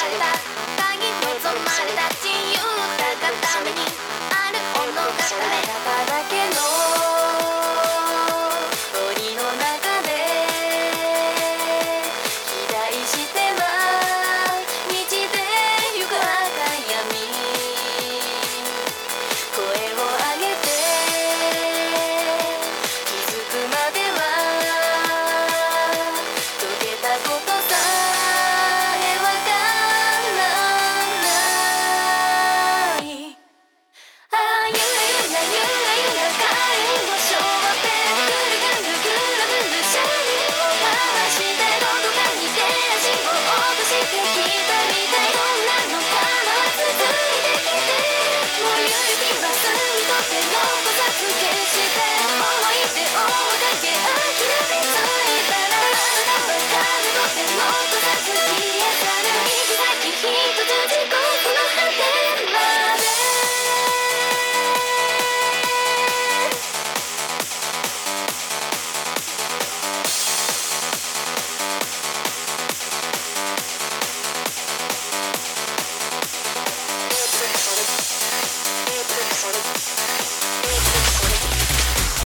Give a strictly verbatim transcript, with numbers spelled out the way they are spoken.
れた鍵望まれた自由だがためにある物語だけの鳥の中で期待して毎日でゆく赤闇声を上げて気づくまでは解けたことさえわからないああゆらゆらゆらゆら帰りを背負ってぐるぐるぐるぐる車輪を回してどこかに出足を落としてきたみたいどんなのかは続いてきてもう指はすみ取って残さず消して思い出をだけ諦めず